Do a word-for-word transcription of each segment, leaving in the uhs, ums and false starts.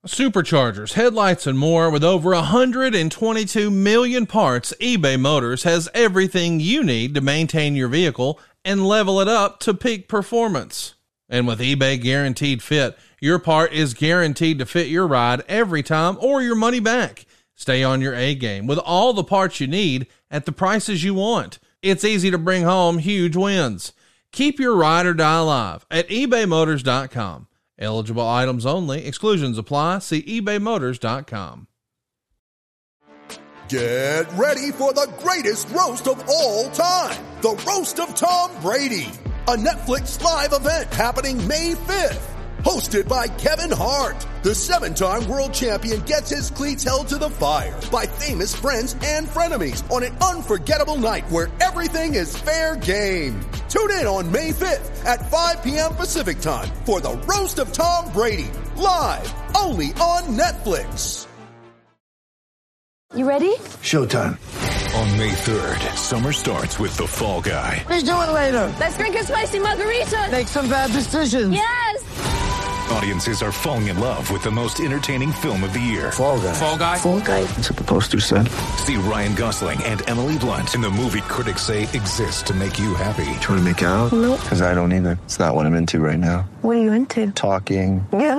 Superchargers, headlights, and more. With over one hundred twenty-two million parts, eBay Motors has everything you need to maintain your vehicle and level it up to peak performance. And with eBay Guaranteed Fit, your part is guaranteed to fit your ride every time or your money back. Stay on your A game with all the parts you need at the prices you want. It's easy to bring home huge wins. Keep your ride or die alive at ebay motors dot com. Eligible items only. Exclusions apply. See ebay motors dot com. Get ready for the greatest roast of all time. The Roast of Tom Brady. A Netflix live event happening May fifth. Hosted by Kevin Hart. The seven-time world champion gets his cleats held to the fire by famous friends and frenemies on an unforgettable night where everything is fair game. Tune in on May fifth at five p.m. Pacific time for the Roast of Tom Brady. Live only on Netflix. You ready? Showtime. On May third, summer starts with The Fall Guy. Let's do it later. Let's drink a spicy margarita. Make some bad decisions. Yes. Audiences are falling in love with the most entertaining film of the year. Fall Guy. Fall Guy? Fall Guy. That's what the poster said. See Ryan Gosling and Emily Blunt in the movie critics say exists to make you happy. Trying to make it out? Nope. Because I don't either. It's not what I'm into right now. What are you into? Talking. Yeah.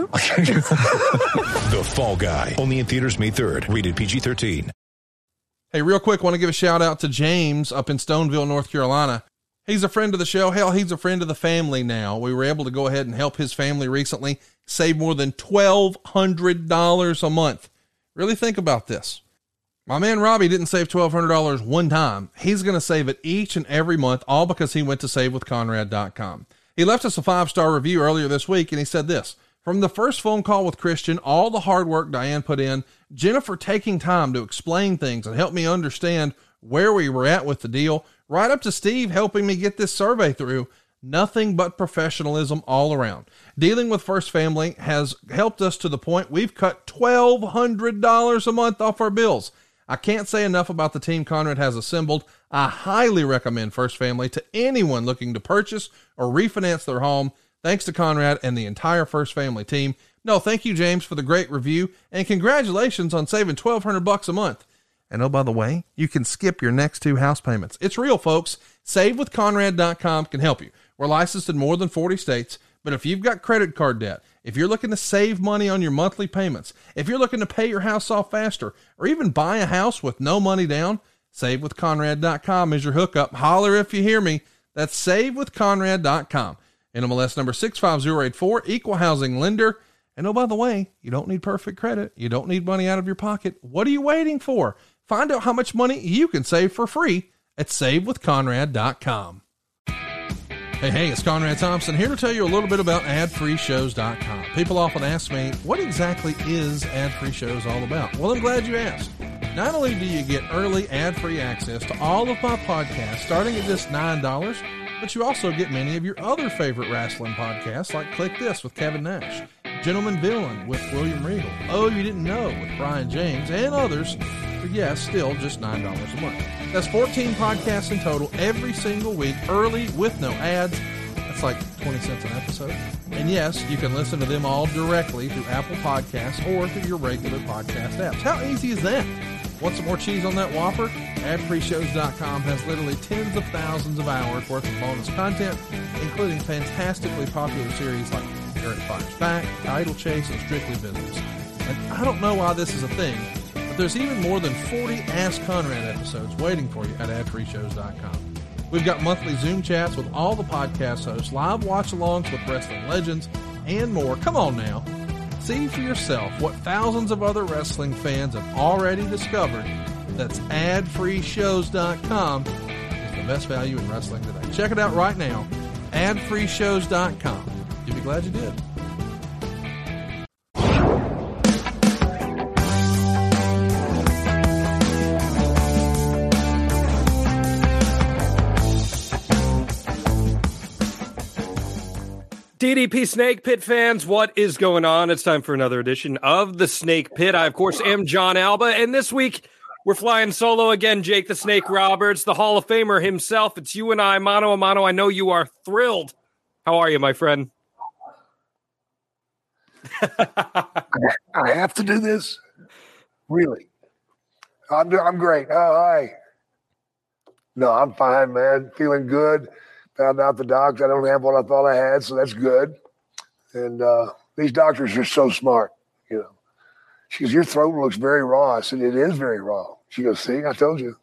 The Fall Guy. Only in theaters May third. Rated P G thirteen. Hey, real quick, want to give a shout out to James up in Stoneville, North Carolina. He's a friend of the show. Hell, he's a friend of the family now. We were able to go ahead and help his family recently save more than twelve hundred dollars a month. Really think about this. My man Robbie didn't save twelve hundred dollars one time. He's going to save it each and every month, all because he went to save with conrad dot com. He left us a five-star review earlier this week, and he said this: from the first phone call with Christian, all the hard work Diane put in, Jennifer taking time to explain things and help me understand where we were at with the deal, right up to Steve helping me get this survey through, nothing but professionalism all around. Dealing with First Family has helped us to the point we've cut twelve hundred dollars a month off our bills. I can't say enough about the team Conrad has assembled. I highly recommend First Family to anyone looking to purchase or refinance their home. Thanks to Conrad and the entire First Family team. No, thank you, James, for the great review, and congratulations on saving twelve hundred bucks a month. And oh, by the way, you can skip your next two house payments. It's real, folks. save with conrad dot com can help you. We're licensed in more than forty states, but if you've got credit card debt, if you're looking to save money on your monthly payments, if you're looking to pay your house off faster, or even buy a house with no money down, save with conrad dot com is your hookup. Holler if you hear me. That's save with conrad dot com. N M L S number six five zero eight four, equal housing lender. And oh, by the way, you don't need perfect credit. You don't need money out of your pocket. What are you waiting for? Find out how much money you can save for free at save with conrad dot com. Hey, hey, it's Conrad Thompson here to tell you a little bit about ad free shows dot com. People often ask me, what exactly is Ad Free Shows all about? Well, I'm glad you asked. Not only do you get early ad-free access to all of my podcasts starting at just nine dollars, but you also get many of your other favorite wrestling podcasts like Click This with Kevin Nash, Gentleman Villain with William Regal, Oh You Didn't Know with Brian James, and others for, yes, still just nine dollars a month. That's fourteen podcasts in total every single week, early with no ads. That's like twenty cents an episode. And yes, you can listen to them all directly through Apple Podcasts or through your regular podcast apps. How easy is that? Want some more cheese on that Whopper? ad free shows dot com has literally tens of thousands of hours worth of bonus content, including fantastically popular series like Eric Fires Back, Title Chase, and Strictly Business. And I don't know why this is a thing, but there's even more than forty Ask Conrad episodes waiting for you at ad free shows dot com. We've got monthly Zoom chats with all the podcast hosts, live watch-alongs with wrestling legends, and more. Come on now. See for yourself what thousands of other wrestling fans have already discovered. That's ad free shows dot com is the best value in wrestling today. Check it out right now. ad free shows dot com. You'll be glad you did. D D P Snake Pit fans, what is going on? It's time for another edition of the Snake Pit. I, of course, am John Alba, and this week we're flying solo again. Jake the Snake Roberts, the Hall of Famer himself. It's you and I, mano a mano. I know you are thrilled. How are you, my friend? I have to do this? Really? I'm I'm great. Oh, hi. No, I'm fine, man. Feeling good. Found out the docs, I don't have what I thought I had, so that's good. And uh, these doctors are so smart, you know. She goes, your throat looks very raw. I said, it is very raw. She goes, see, I told you.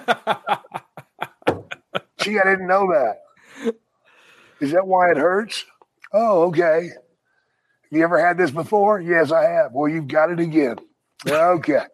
Gee, I didn't know that. Is that why it hurts? Oh, okay. Have you ever had this before? Yes, I have. Well, you've got it again. Okay.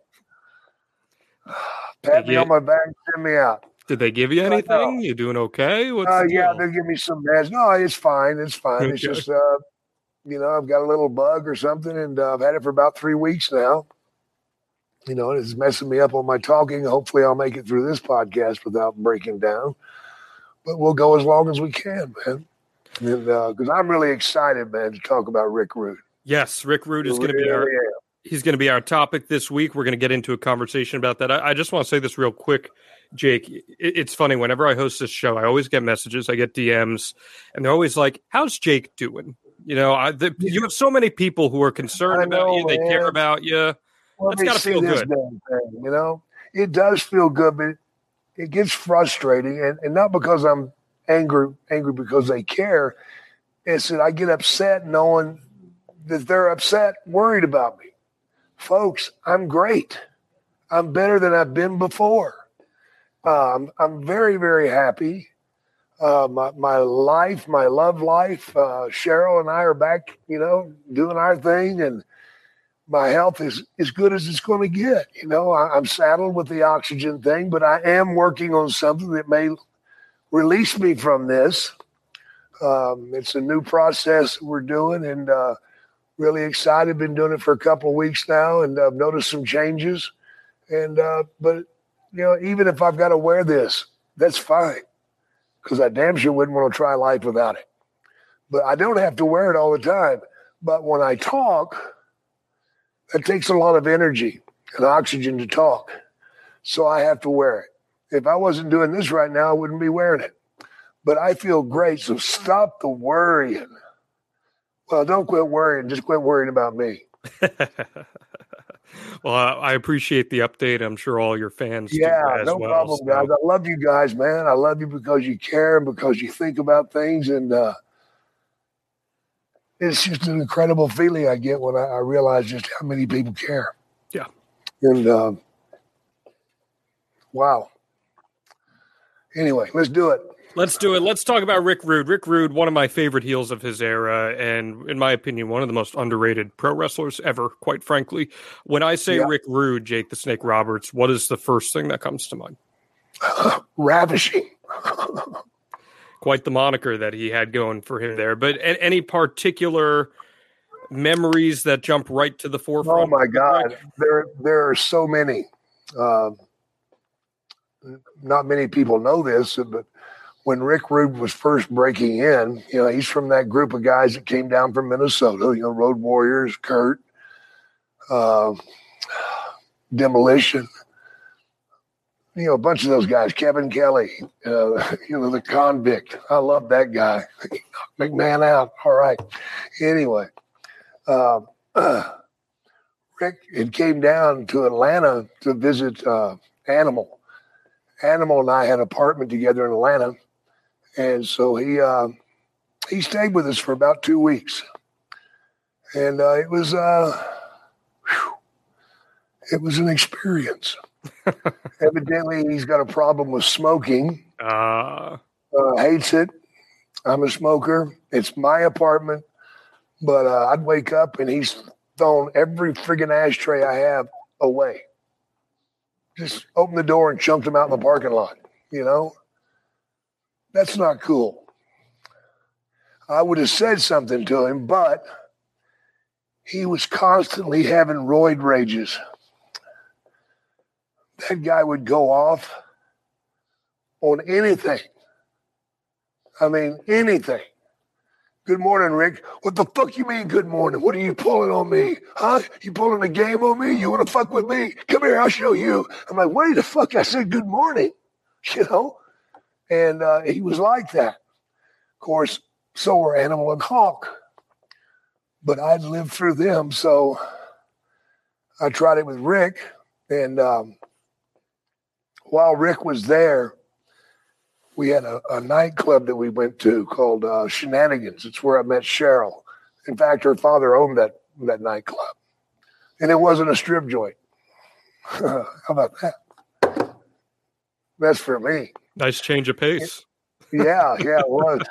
Pat me on my back and send me out. Did they give you anything? You doing okay? What's uh, the yeah, deal? they'll give me some meds. No, it's fine. It's fine. Okay. It's just, uh, you know, I've got a little bug or something, and uh, I've had it for about three weeks now. You know, it's messing me up on my talking. Hopefully I'll make it through this podcast without breaking down. But we'll go as long as we can, man. Because uh, I'm really excited, man, to talk about Rick Rude. Yes, Rick Rude is going to Really be our am. he's going to be our topic this week. We're going to get into a conversation about that. I, I just want to say this real quick, Jake. It, it's funny. Whenever I host this show, I always get messages. I get D Ms, and they're always like, "How's Jake doing?" You know, I, the, you have so many people who are concerned I about know, you. They man. care about you. Well, That's they got to see feel this good. damn thing, you know, it does feel good, but it gets frustrating, and, and not because I'm angry, angry because they care. It's that I get upset knowing that they're upset, worried about me. Folks, I'm great. I'm better than I've been before. Um, I'm very, very happy. Uh, my my life, my love life. Uh, Cheryl and I are back, you know, doing our thing, and my health is as good as it's going to get. You know, I, I'm saddled with the oxygen thing, but I am working on something that may release me from this. Um, it's a new process we're doing, and uh, really excited. Been doing it for a couple of weeks now, and I've noticed some changes. And uh, but you know, even if I've got to wear this, that's fine, because I damn sure wouldn't want to try life without it. But I don't have to wear it all the time. But when I talk, it takes a lot of energy and oxygen to talk. So I have to wear it. If I wasn't doing this right now, I wouldn't be wearing it. But I feel great. So stop the worrying. Well, don't quit worrying. Just quit worrying about me. Well, I appreciate the update. I'm sure all your fans Yeah, do as no well. problem, so. guys. I love you guys, man. I love you because you care and because you think about things. And uh, it's just an incredible feeling I get when I, I realize just how many people care. Yeah. And uh, wow. Anyway, let's do it. Let's do it. Let's talk about Rick Rude. Rick Rude, one of my favorite heels of his era, and in my opinion, one of the most underrated pro wrestlers ever, quite frankly. When I say Yeah. Rick Rude, Jake the Snake Roberts, what is the first thing that comes to mind? Ravishing. Quite the moniker that he had going for him there. But a- any particular memories that jump right to the forefront? Oh my God, there there are so many. Um, not many people know this, but when Rick Rude was first breaking in, you know, he's from that group of guys that came down from Minnesota. You know, Road Warriors, Kurt, uh, Demolition. You know, a bunch of those guys. Kevin Kelly, uh, you know, the Convict. I love that guy. McMahon out. All right. Anyway. Uh, uh, Rick had came down to Atlanta to visit uh, Animal. Animal and I had an apartment together in Atlanta, and so he uh, he stayed with us for about two weeks, and uh, it was uh, whew, it was an experience. Evidently, he's got a problem with smoking. Uh, Uh, hates it. I'm a smoker. It's my apartment. But uh, I'd wake up and he's thrown every friggin' ashtray I have away. Just open the door and chunked them out in the parking lot, you know? That's not cool. I would have said something to him, but he was constantly having roid rages. That guy would go off on anything. I mean, anything. Good morning, Rick. What the fuck you mean, good morning? What are you pulling on me? Huh? You pulling a game on me? You want to fuck with me? Come here, I'll show you. I'm like, wait the fuck? I said good morning, you know? And uh, he was like that. Of course, so were Animal and Hawk. but I'd lived through them. So I tried it with Rick. And um, while Rick was there, we had a, a nightclub that we went to called uh, Shenanigans. It's where I met Cheryl. In fact, her father owned that, that nightclub. And it wasn't a strip joint. How about that? That's for me. Nice change of pace. Yeah, yeah, it was.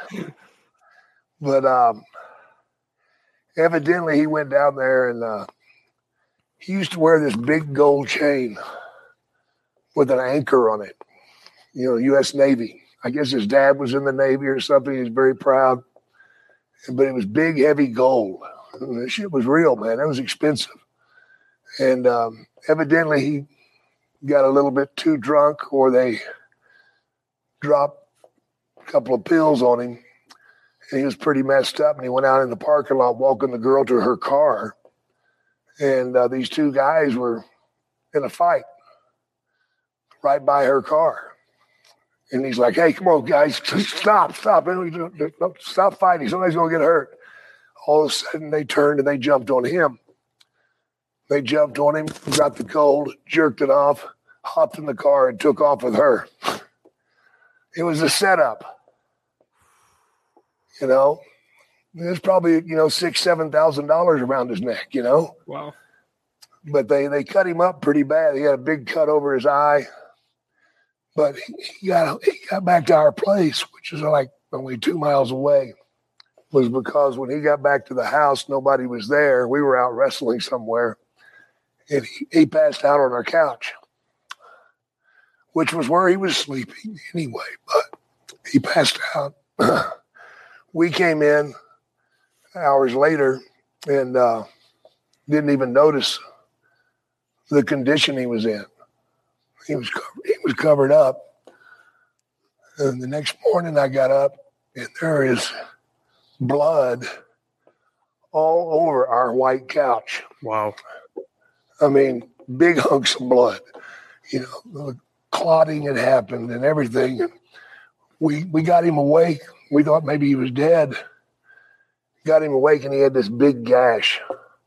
But um, evidently he went down there and uh, he used to wear this big gold chain with an anchor on it. You know, U S Navy. I guess his dad was in the Navy or something. He's very proud. But it was big, heavy gold. And that shit was real, man. That was expensive. And um, evidently he got a little bit too drunk, or they dropped a couple of pills on him. And he was pretty messed up. And he went out in the parking lot walking the girl to her car. And uh, these two guys were in a fight right by her car. And he's like, hey, come on, guys, stop, stop. Stop fighting. Somebody's going to get hurt. All of a sudden, they turned and they jumped on him. They jumped on him, got the gold, jerked it off, hopped in the car, and took off with her. It was a setup. You know, there's probably, you know, six, seven thousand dollars around his neck, you know? Wow. But they, they cut him up pretty bad. He had a big cut over his eye. But he got, he got back to our place, which is like only two miles away, was because when he got back to the house, nobody was there. We were out wrestling somewhere. And he, he passed out on our couch, which was where he was sleeping anyway. But he passed out. We came in hours later and uh, didn't even notice the condition he was in. He was covered, he was covered up. And the next morning I got up and there is blood all over our white couch. Wow. I mean, big hunks of blood. You know, clotting had happened and everything. We we got him awake. We thought maybe he was dead. Got him awake and he had this big gash.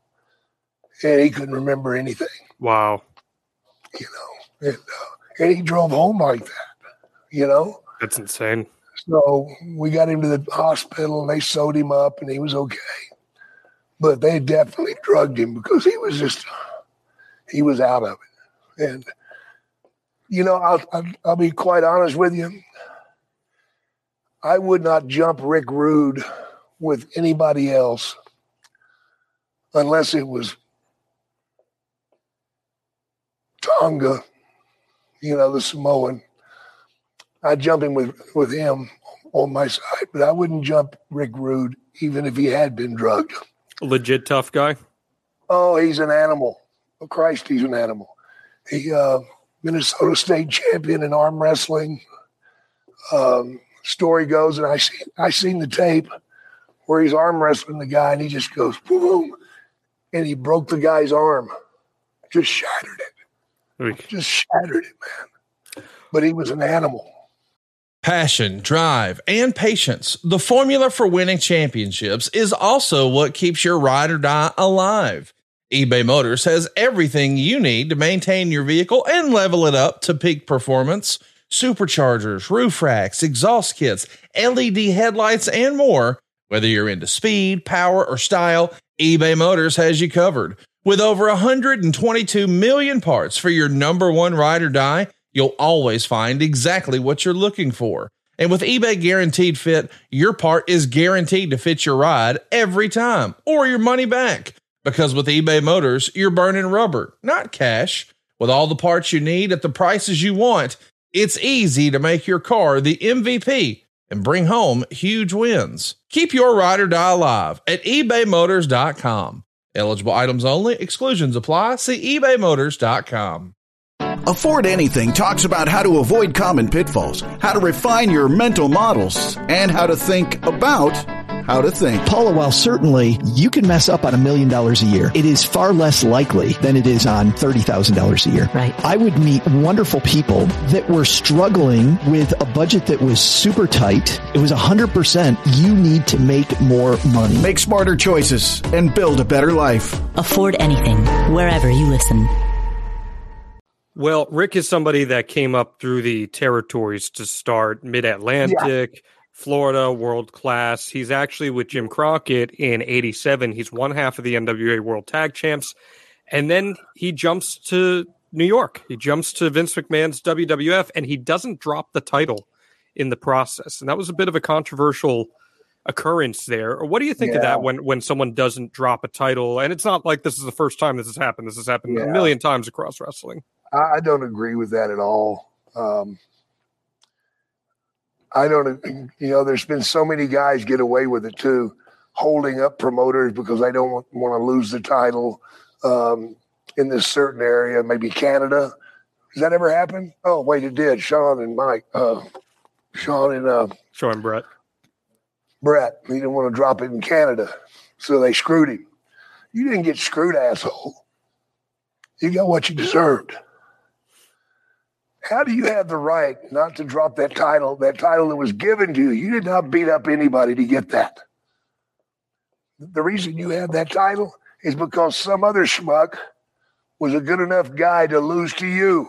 And he couldn't remember anything. Wow. You know, and, uh, and he drove home like that, you know? That's insane. So we got him to the hospital and they sewed him up and he was okay. But they definitely drugged him because he was just, he was out of it. And, you know, I'll, I'll, I'll be quite honest with you. I would not jump Rick Rude with anybody else unless it was Tonga, you know, the Samoan. I'd jump him with, with him on my side, but I wouldn't jump Rick Rude even if he had been drugged. Legit tough guy? Oh, he's an animal. Oh, Christ, he's an animal. He uh, Minnesota State champion in arm wrestling. Um, story goes, and I see I seen the tape where he's arm wrestling the guy, and he just goes boom, and he broke the guy's arm, just shattered it, Oy. just shattered it, man. But he was an animal. Passion, drive, and patience. The formula for winning championships is also what keeps your ride or die alive. eBay Motors has everything you need to maintain your vehicle and level it up to peak performance. Superchargers, roof racks, exhaust kits, L E D headlights, and more. Whether you're into speed, power, or style, eBay Motors has you covered. With over one hundred twenty-two million parts for your number one ride or die, you'll always find exactly what you're looking for. And with eBay Guaranteed Fit, your part is guaranteed to fit your ride every time, or your money back. Because with eBay Motors, you're burning rubber, not cash. With all the parts you need at the prices you want, it's easy to make your car the M V P and bring home huge wins. Keep your ride or die alive at ebay motors dot com. Eligible items only. Exclusions apply. See ebay motors dot com. Afford Anything talks about how to avoid common pitfalls, how to refine your mental models, and how to think about how to think. Paula, while certainly you can mess up on a million dollars a year, it is far less likely than it is on thirty thousand dollars a year. Right. I would meet wonderful people that were struggling with a budget that was super tight. It was one hundred percent you need to make more money. Make smarter choices and build a better life. Afford anything, wherever you listen. Well, Rick is somebody that came up through the territories to start Mid-Atlantic, yeah. Florida, world class. He's actually with Jim Crockett in eighty-seven. He's one half of the N W A World Tag Champs. And then he jumps to New York. He jumps to Vince McMahon's W W F, and he doesn't drop the title in the process. And that was a bit of a controversial occurrence there. What do you think yeah. of that when, when someone doesn't drop a title? And it's not like this is the first time this has happened. This has happened yeah. a million times across wrestling. I don't agree with that at all. Um, I don't, you know, there's been so many guys get away with it too, holding up promoters because they don't want, want to lose the title um, in this certain area, maybe Canada. Does that ever happen? Oh, wait, it did. Sean and Mike, uh, Sean and uh, Sean and Brett. Brett, he didn't want to drop it in Canada, so they screwed him. You didn't get screwed, asshole. You got what you deserved. How do you have the right not to drop that title, that title that was given to you? You did not beat up anybody to get that. The reason you have that title is because some other schmuck was a good enough guy to lose to you.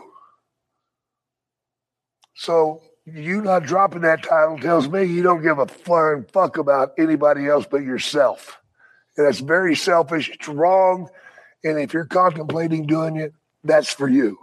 So you not dropping that title tells me you don't give a flying fuck about anybody else but yourself. And that's very selfish. It's wrong. And if you're contemplating doing it, that's for you.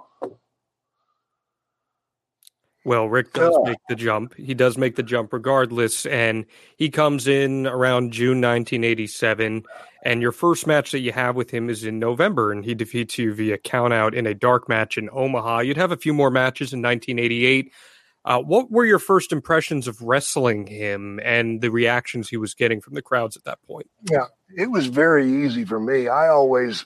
Well, Rick does make the jump. He does make the jump regardless, and he comes in around June nineteen eighty-seven, and your first match that you have with him is in November, and he defeats you via countout in a dark match in Omaha. You'd have a few more matches in nineteen eighty-eight. Uh, what were your first impressions of wrestling him and the reactions he was getting from the crowds at that point? Yeah, it was very easy for me. I always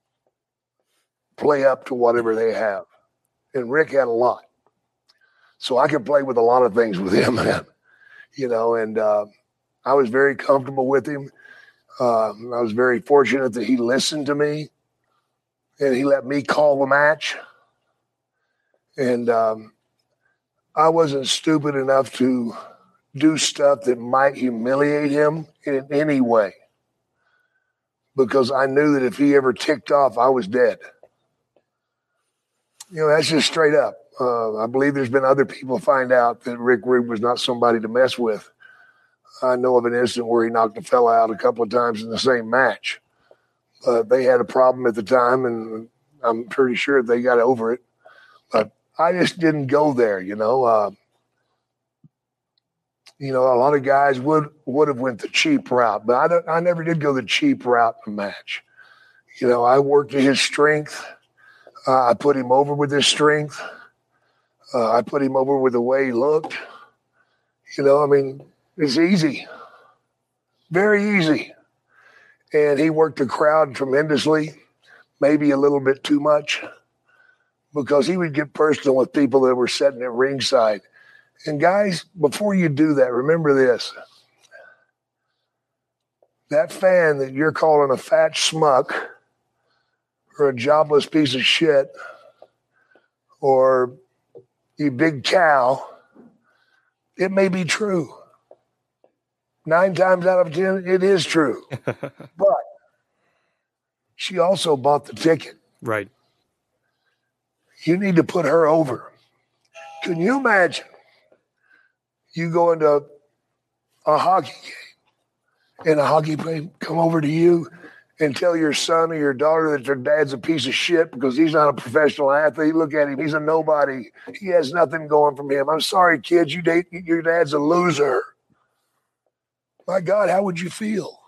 play up to whatever they have, and Rick had a lot. So I could play with a lot of things with him, man. You know, and uh, I was very comfortable with him. Uh, I was very fortunate that he listened to me and he let me call the match. And um, I wasn't stupid enough to do stuff that might humiliate him in any way, because I knew that if he ever ticked off, I was dead. You know, that's just straight up. Uh, I believe there's been other people find out that Rick Rude was not somebody to mess with. I know of an incident where he knocked a fella out a couple of times in the same match. Uh, they had a problem at the time, and I'm pretty sure they got over it. But I just didn't go there, you know. Uh, you know, a lot of guys would would have went the cheap route, but I, don't, I never did go the cheap route in a match. You know, I worked to his strength. Uh, I put him over with his strength. Uh, I put him over with the way he looked. You know, I mean, it's easy. Very easy. And he worked the crowd tremendously, maybe a little bit too much, because he would get personal with people that were sitting at ringside. And guys, before you do that, remember this. That fan that you're calling a fat schmuck or a jobless piece of shit or you big cow, it may be true. Nine times out of ten, it is true. But she also bought the ticket. Right. You need to put her over. Can you imagine you go into a hockey game and a hockey player come over to you and tell your son or your daughter that their dad's a piece of shit because he's not a professional athlete? Look at him. He's a nobody. He has nothing going from him. I'm sorry, kids. You date, your dad's a loser. My God, how would you feel?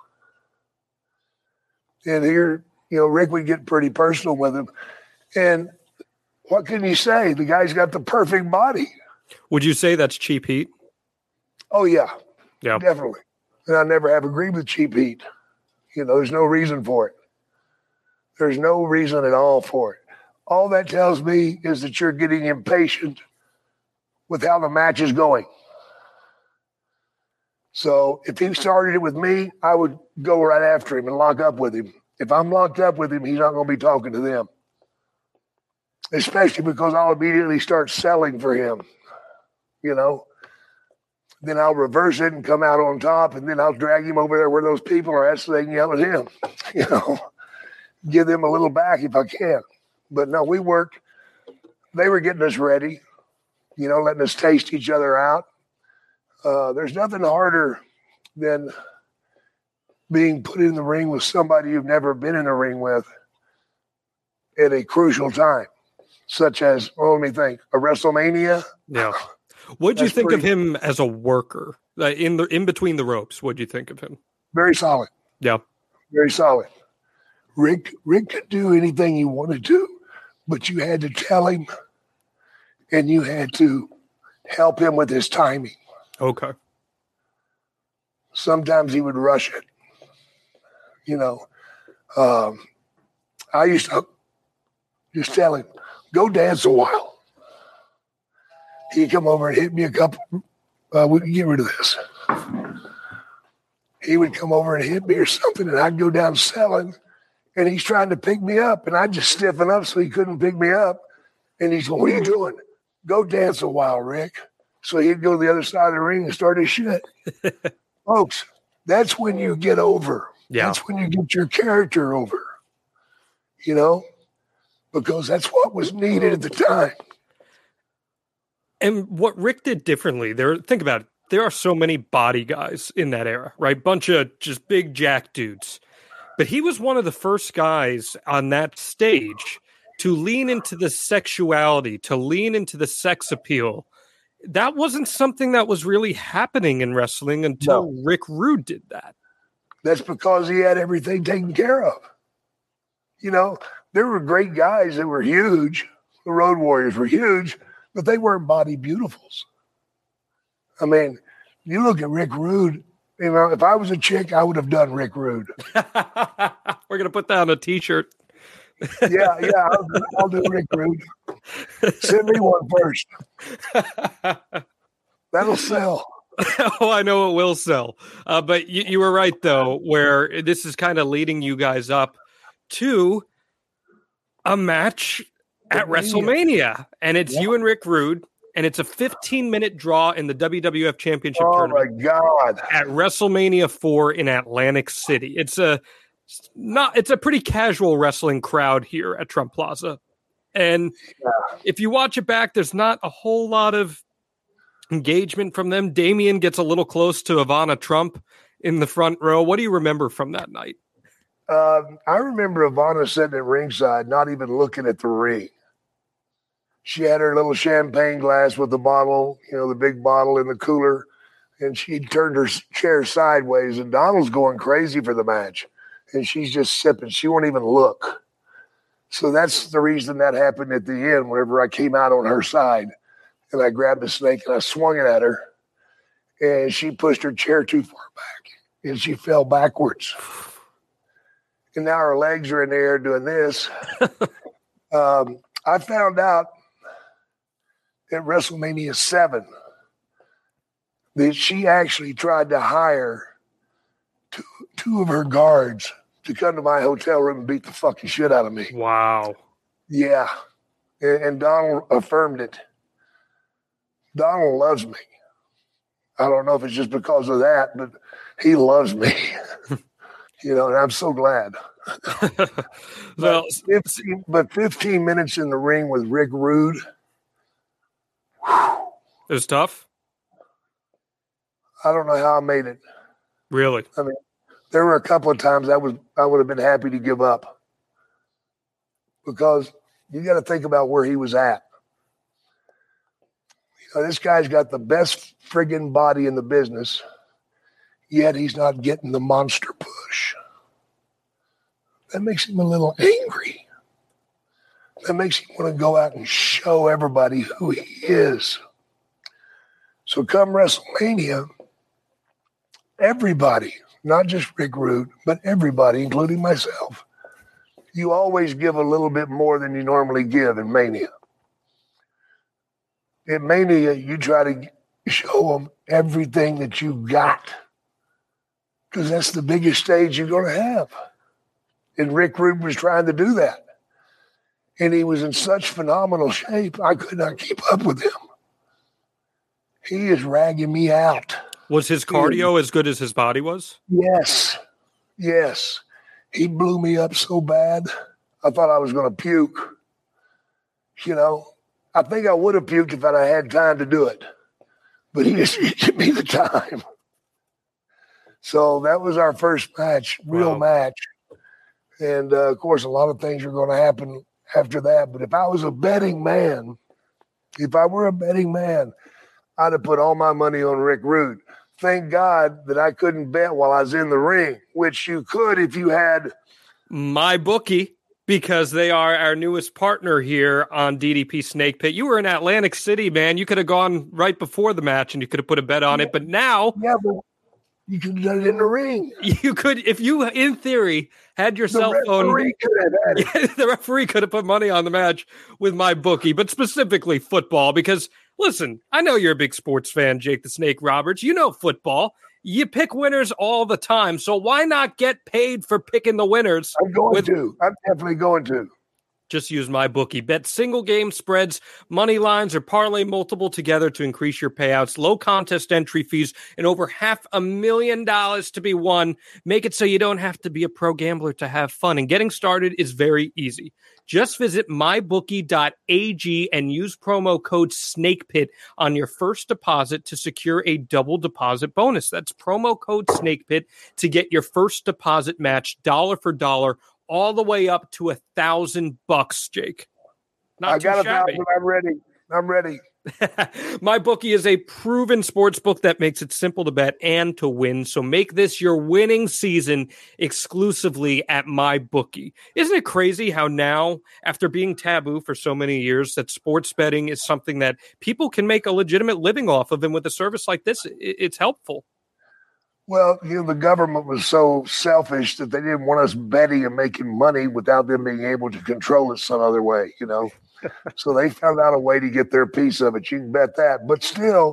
And here, you know, Rick would get pretty personal with him. And what can you say? The guy's got the perfect body. Would you say that's cheap heat? Oh, yeah. Yeah. Definitely. And I never have agreed with cheap heat. You know, there's no reason for it. There's no reason at all for it. All that tells me is that you're getting impatient with how the match is going. So if he started it with me, I would go right after him and lock up with him. If I'm locked up with him, he's not going to be talking to them. Especially because I'll immediately start selling for him, you know. Then I'll reverse it and come out on top, and then I'll drag him over there where those people are at so they can yell at him, you know. Give them a little back if I can. But no, we worked. They were getting us ready, you know, letting us taste each other out. Uh, there's nothing harder than being put in the ring with somebody you've never been in a ring with at a crucial time, such as, well, let me think, a WrestleMania. Yeah. What'd you That's think of pretty- him as a worker uh, in the in between the ropes? What'd you think of him? Very solid. Yeah. Very solid. Rick Rick could do anything he wanted to, but you had to tell him and you had to help him with his timing. Okay. Sometimes he would rush it. You know, um, I used to just tell him, go dance a while. He'd come over and hit me a couple. Uh, we can get rid of this. He would come over and hit me or something, and I'd go down selling, and he's trying to pick me up, and I'd just stiffen up so he couldn't pick me up. And he's going, what are you doing? Go dance a while, Rick. So he'd go to the other side of the ring and start his shit. Folks, that's when you get over. Yeah. That's when you get your character over, you know, because that's what was needed at the time. And what Rick did differently, there, think about it. There are so many body guys in that era, right? Bunch of just big jack dudes. But he was one of the first guys on that stage to lean into the sexuality, to lean into the sex appeal. That wasn't something that was really happening in wrestling until No. Rick Rude did that. That's because he had everything taken care of. You know, there were great guys that were huge. The Road Warriors were huge, but they weren't body beautifuls. I mean, you look at Rick Rude, you know, if I was a chick, I would have done Rick Rude. We're going to put that on a t-shirt. Yeah, yeah, I'll, I'll do Rick Rude. Send me one first. That'll sell. Oh, I know it will sell. Uh, but you, you were right, though, where this is kind of leading you guys up to a match at WrestleMania. And it's Yeah. you and Rick Rude, and it's a fifteen-minute draw in the W W F Championship Oh, Tournament my God. at WrestleMania four in Atlantic City. It's a not. It's a pretty casual wrestling crowd here at Trump Plaza. And if you watch it back, there's not a whole lot of engagement from them. Damien gets a little close to Ivana Trump in the front row. What do you remember from that night? Um, I remember Ivana sitting at ringside, not even looking at the ring. She had her little champagne glass with the bottle, you know, the big bottle in the cooler, and she turned her s- chair sideways, and Donald's going crazy for the match, and she's just sipping. She won't even look. So that's the reason that happened at the end, whenever I came out on her side, and I grabbed the snake and I swung it at her, and she pushed her chair too far back, and she fell backwards. And now her legs are in the air doing this. um, I found out at WrestleMania seven that she actually tried to hire two, two of her guards to come to my hotel room and beat the fucking shit out of me. Wow. Yeah. And, and Donald affirmed it. Donald loves me. I don't know if it's just because of that, but he loves me. You know, and I'm so glad. Well, but, fifteen, but fifteen minutes in the ring with Rick Rude. Whew, it was tough. I don't know how I made it. Really? I mean, there were a couple of times I was I would have been happy to give up because you got to think about where he was at. You know, this guy's got the best friggin' body in the business, yet he's not getting the monster push. That makes him a little angry. That makes him want to go out and show everybody who he is. So come WrestleMania, everybody, not just Rick Rude, but everybody, including myself, you always give a little bit more than you normally give in Mania. In Mania, you try to show them everything that you got, because that's the biggest stage you're going to have. And Rick Rude was trying to do that. And he was in such phenomenal shape, I could not keep up with him. He is ragging me out. Was his cardio as good as his body was? Yes. Yes. He blew me up so bad, I thought I was going to puke. You know, I think I would have puked if I had time to do it. But he just didn't give me the time. So that was our first match, real wow. match. And, uh, of course, a lot of things are going to happen after that. But if I was a betting man, if I were a betting man, I'd have put all my money on Rick Rude. Thank God that I couldn't bet while I was in the ring, which you could if you had MyBookie, because they are our newest partner here on D D P Snake Pit. You were in Atlantic City, man. You could have gone right before the match and you could have put a bet on yeah. it. But now, yeah, but you could have done it in the ring. You could, if you, in theory, had your the cell phone. The referee could have put money on the match with MyBookie, but specifically football. Because listen, I know you're a big sports fan, Jake the Snake Roberts. You know football. You pick winners all the time. So why not get paid for picking the winners? I'm going with, to. I'm definitely going to. Just use MyBookie. Bet single game spreads, money lines, or parlay multiple together to increase your payouts. Low contest entry fees and over half a million dollars to be won. Make it so you don't have to be a pro gambler to have fun. And getting started is very easy. Just visit my bookie dot a g and use promo code SNAKEPIT on your first deposit to secure a double deposit bonus. That's promo code SNAKEPIT to get your first deposit match dollar for dollar, all the way up to a thousand bucks, Jake. Not I got a shabby. thousand. I'm ready. I'm ready. MyBookie is a proven sports book that makes it simple to bet and to win. So make this your winning season exclusively at MyBookie. Isn't it crazy how now, after being taboo for so many years, that sports betting is something that people can make a legitimate living off of? And with a service like this, it's helpful. Well, you know, the government was so selfish that they didn't want us betting and making money without them being able to control it some other way, you know. So they found out a way to get their piece of it. You can bet that. But still,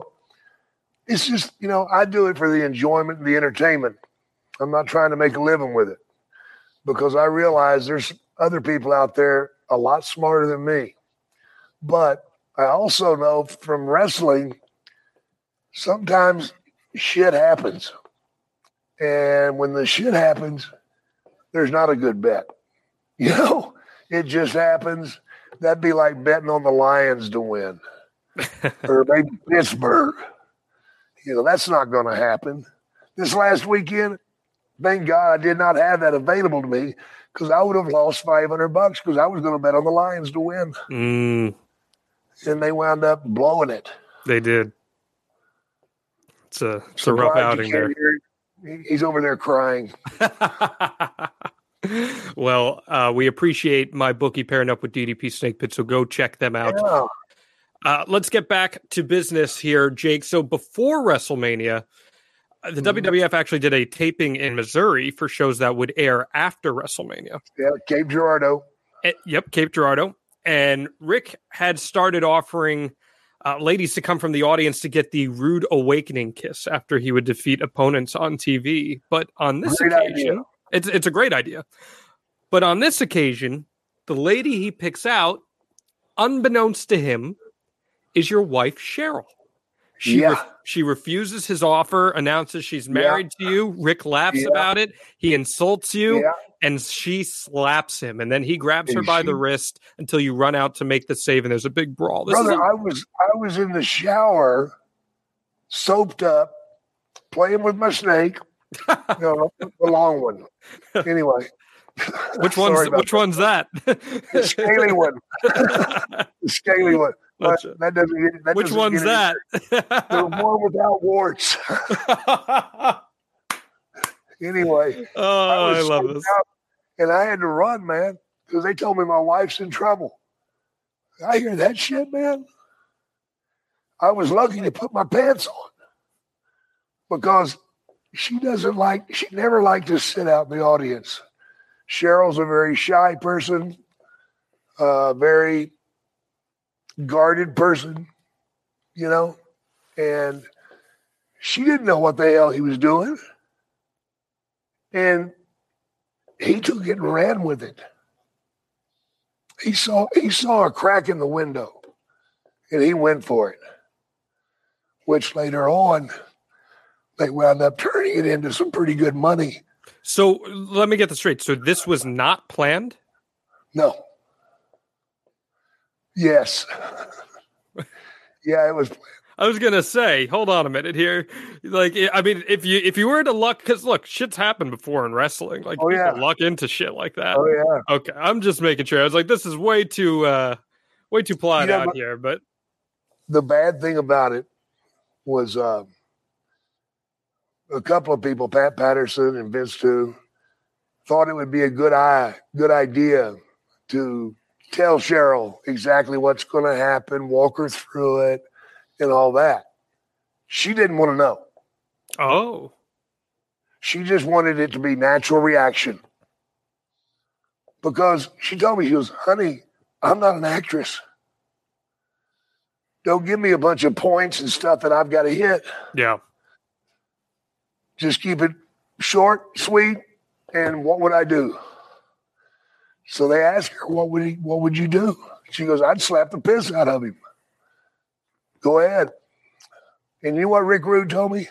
it's just, you know, I do it for the enjoyment and the entertainment. I'm not trying to make a living with it, because I realize there's other people out there a lot smarter than me. But I also know from wrestling, sometimes shit happens. And when the shit happens, there's not a good bet. You know, it just happens. That'd be like betting on the Lions to win or maybe Pittsburgh. You know, that's not going to happen. This last weekend, thank God I did not have that available to me, because I would have lost five hundred bucks because I was going to bet on the Lions to win. Mm. And they wound up blowing it. They did. It's a, it's a rough outing there. Hear, he's over there crying. Well, uh, we appreciate MyBookie pairing up with D D P Snake Pit, so go check them out. Yeah. Uh, let's get back to business here, Jake. So before WrestleMania, the mm-hmm. W W F actually did a taping in Missouri for shows that would air after WrestleMania. Yeah, Cape Girardeau. Uh, yep, Cape Girardeau. And Rick had started offering uh, ladies to come from the audience to get the Rude Awakening kiss after he would defeat opponents on T V. But on this Great occasion... idea. It's it's a great idea. But on this occasion, the lady he picks out, unbeknownst to him, is your wife, Cheryl. She yeah. re- she refuses his offer, announces she's married yeah. to you. Rick laughs yeah. about it. He insults you, yeah. and she slaps him. And then he grabs her and by she... the wrist until you run out to make the save, and there's a big brawl. This Brother, is a... I was I was in the shower, soaped up, playing with my snake. You know, the long one. Anyway, which one's which that. one's that? The scaly one. The scaly one. But that doesn't get, that which doesn't one's get that? The one without warts. Anyway, oh, I, I love this. Out, and I had to run, man, because they told me my wife's in trouble. I hear that shit, man. I was lucky to put my pants on, because she doesn't like, she never liked to sit out in the audience. Cheryl's a very shy person, uh, very guarded person, you know, And she didn't know what the hell he was doing. And he took it and ran with it. He saw he saw a crack in the window, and he went for it, which later on, they wound up turning it into some pretty good money. So let me get this straight. So this was not planned? No. Yes. Yeah, it was planned. I was gonna say, hold on a minute here. Like, I mean, if you if you were to luck, because look, shit's happened before in wrestling. Like, oh, people yeah. luck into shit like that. Oh yeah. Okay, I'm just making sure. I was like, this is way too, uh, way too plotted You know, out here. But the bad thing about it was uh, a couple of people, Pat Patterson and Vince too, thought it would be a good eye, good idea to tell Cheryl exactly what's going to happen, walk her through it, and all that. She didn't want to know. Oh. She just wanted it to be natural reaction. Because she told me, she goes, honey, I'm not an actress. Don't give me a bunch of points and stuff that I've got to hit. Yeah. Just keep it short, sweet, and what would I do? So they asked her, what would he, what would you do? She goes, I'd slap the piss out of him. Go ahead. And you know what Rick Rude told me?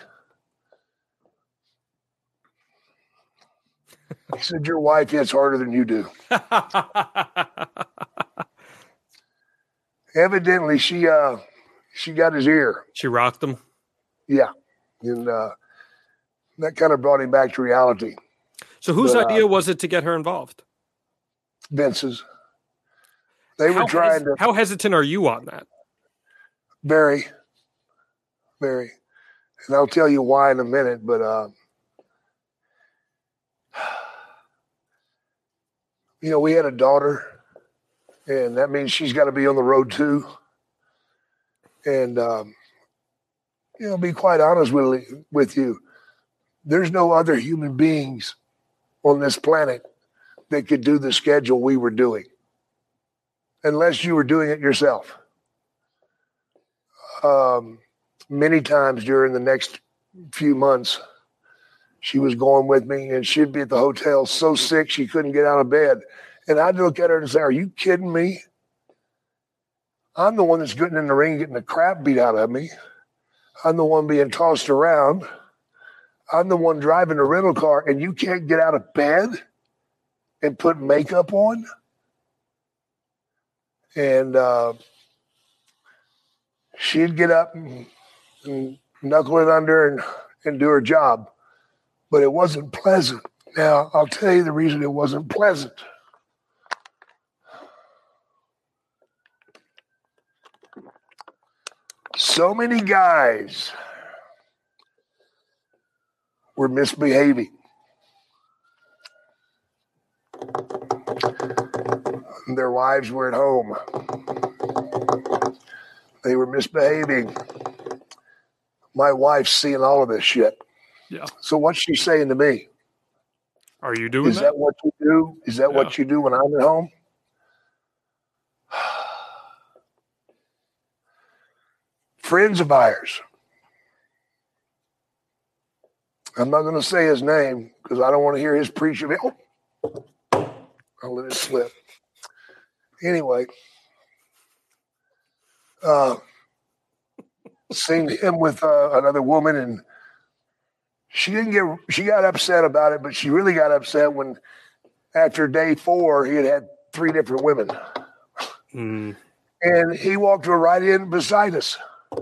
He said, your wife hits harder than you do. Evidently, she uh, she got his ear. She rocked him? Yeah. And uh, that kind of brought him back to reality. So whose but, idea uh, was it to get her involved? Vince's. They how were trying hes- to. How hesitant are you on that? Very. Very. And I'll tell you why in a minute, but uh, you know, we had a daughter, and that means she's got to be on the road too. And um, you know, be quite honest with with you, there's no other human beings on this planet that could do the schedule we were doing, unless you were doing it yourself. Um, many times during the next few months, she was going with me, and she'd be at the hotel so sick she couldn't get out of bed. And I'd look at her and say, are you kidding me? I'm the one that's getting in the ring, getting the crap beat out of me. I'm the one being tossed around. I'm the one driving the rental car, and you can't get out of bed and put makeup on? And uh, she'd get up and, and knuckle it under and, and do her job. But it wasn't pleasant. Now, I'll tell you the reason it wasn't pleasant. So many guys were misbehaving. Their wives were at home. They were misbehaving. My wife's seeing all of this shit. Yeah. So what's she saying to me? Are you doing Is that? that what you do? Is that Yeah. what you do when I'm at home? Friends of ours. I'm not going to say his name because I don't want to hear his preaching. Oh, I'll let it slip. Anyway, uh, seen him with uh, another woman, and she didn't get. She got upset about it, but she really got upset when, after day four, he had had three different women, Mm. and he walked her right in beside us.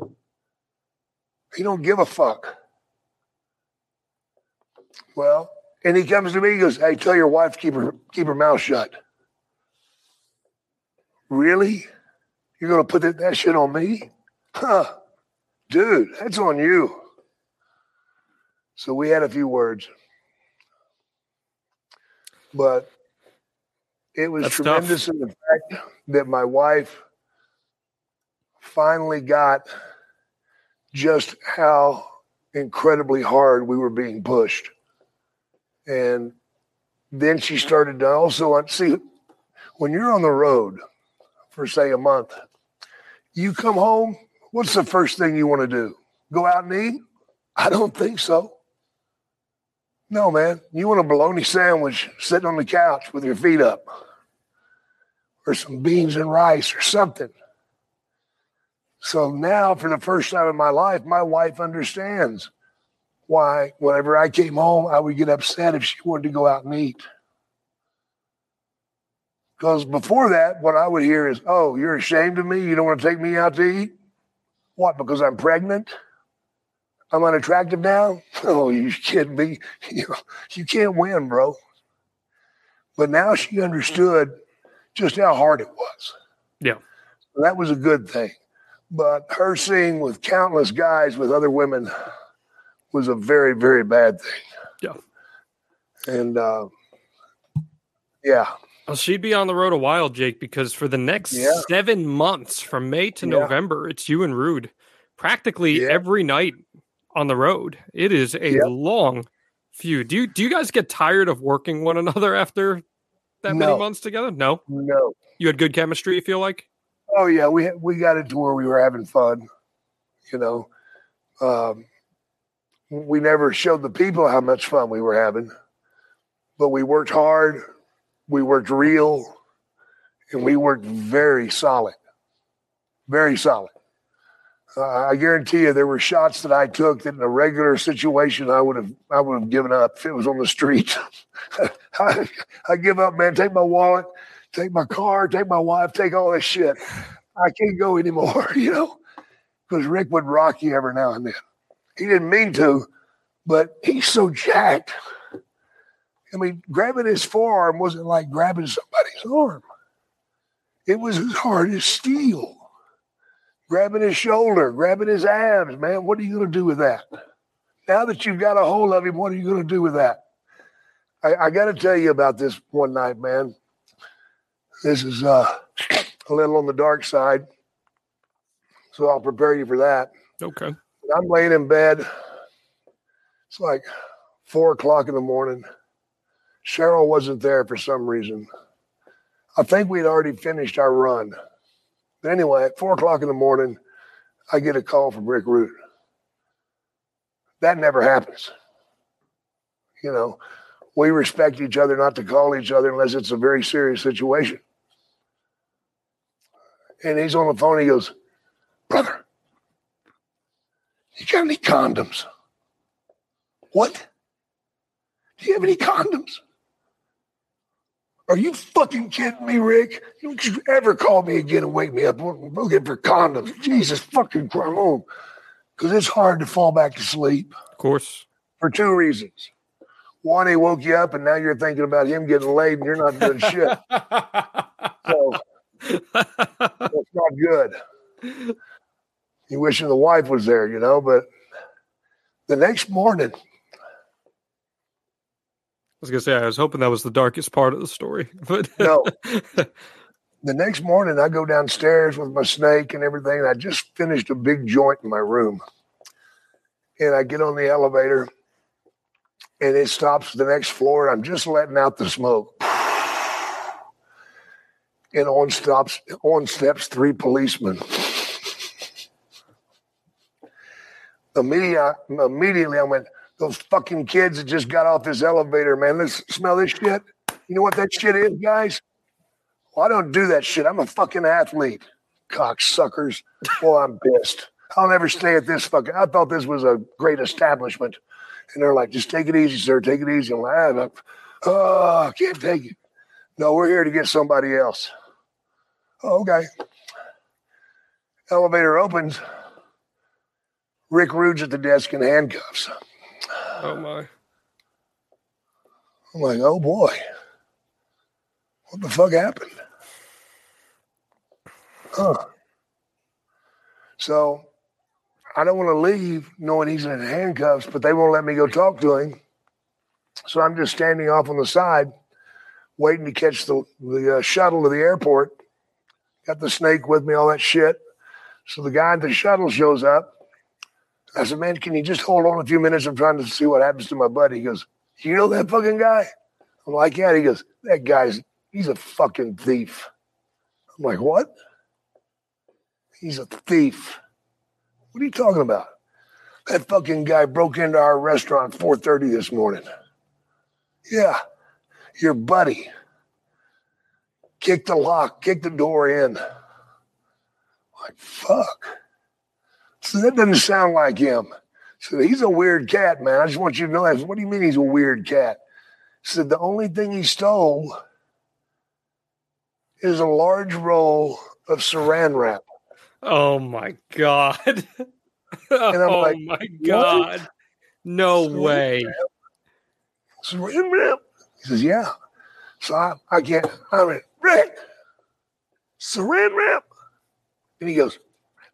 He don't give a fuck. Well, and he comes to me, he goes, hey, tell your wife to keep her keep her mouth shut. Really? You're going to put that, that shit on me? Huh. Dude, that's on you. So we had a few words. But it was That's tremendous tough. in the fact that my wife finally got just how incredibly hard we were being pushed. And then she started to also see, when you're on the road for, say, a month, you come home, what's the first thing you want to do? Go out and eat? I don't think so. No, man. You want a bologna sandwich sitting on the couch with your feet up, or some beans and rice or something. So now, for the first time in my life, my wife understands why whenever I came home, I would get upset if she wanted to go out and eat. Because before that, what I would hear is, oh, you're ashamed of me? You don't want to take me out to eat? What, because I'm pregnant? I'm unattractive now? Oh, you kidding me? You know, you can't win, bro. But now she understood just how hard it was. Yeah. So that was a good thing. But her seeing with countless guys with other women was a very, very bad thing. Yeah. And, uh, yeah. Well, she'd be on the road a while, Jake, because for the next yeah. seven months, from May to yeah. November, it's you and Rude practically yeah. every night on the road. It is a yeah. long feud. Do you, do you guys get tired of working one another after that no. many months together? No? No. You had good chemistry, you feel like? Oh, yeah. We we got it to where we were having fun, you know. Um, we never showed the people how much fun we were having, but we worked hard. We worked real, and we worked very solid, very solid. Uh, I guarantee you there were shots that I took that in a regular situation I would have I would have given up if it was on the street. I, I give up, man. Take my wallet, take my car, take my wife, take all this shit. I can't go anymore, you know, because Rick would rock you every now and then. He didn't mean to, but he's so jacked. I mean, grabbing his forearm wasn't like grabbing somebody's arm. It was as hard as steel. Grabbing his shoulder, grabbing his abs, man, what are you going to do with that? Now that you've got a hold of him, what are you going to do with that? I, I got to tell you about this one night, man. This is uh, a little on the dark side, so I'll prepare you for that. Okay. I'm laying in bed. It's like four o'clock in the morning. Cheryl wasn't there for some reason. I think we'd already finished our run. But anyway, at four o'clock in the morning, I get a call from Rick Rude. That never happens. You know, we respect each other not to call each other unless it's a very serious situation. And he's on the phone. He goes, brother, you got any condoms? What? Do you have any condoms? Are you fucking kidding me, Rick? Don't you ever call me again and wake me up looking for condoms. Jesus fucking Christ. Because it's hard to fall back to sleep. Of course. For two reasons. One, he woke you up and now you're thinking about him getting laid and you're not doing shit. So that's not good. You wishing the wife was there, you know, but the next morning, I was going to say, I was hoping that was the darkest part of the story. But no. The next morning, I go downstairs with my snake and everything. And I just finished a big joint in my room. And I get on the elevator, and it stops the next floor. And I'm just letting out the smoke. And on stops, on steps three policemen. Immediately, immediately, I went, those fucking kids that just got off this elevator, man. Let's smell this shit. You know what that shit is, guys? Well, I don't do that shit. I'm a fucking athlete. Cocksuckers. Well, I'm pissed. I'll never stay at this fucking. I thought this was a great establishment. And they're like, just take it easy, sir. Take it easy. I'm like, oh, I can't take it. No, we're here to get somebody else. Oh, okay. Elevator opens. Rick Rude's at the desk in handcuffs. Oh, my. I'm like, oh, boy. What the fuck happened? Huh. So I don't want to leave knowing he's in handcuffs, but they won't let me go talk to him. So I'm just standing off on the side, waiting to catch the, the uh, shuttle to the airport. Got the snake with me, all that shit. So the guy at the shuttle shows up. I said, man, can you just hold on a few minutes? I'm trying to see what happens to my buddy. He goes, you know that fucking guy? I'm like, yeah. He goes, that guy's, he's a fucking thief. I'm like, what? He's a thief. What are you talking about? That fucking guy broke into our restaurant four thirty this morning. Yeah, your buddy. Kicked the lock, kicked the door in. Like, fuck. So that doesn't sound like him. So he's a weird cat, man. I just want you to know that. What do you mean he's a weird cat? Said the only thing he stole is a large roll of saran wrap. Oh my God. Oh like, my God. what? No Saran way. wrap? Saran wrap? He says, yeah. So I, I can't, I went, Rick, saran wrap? And he goes,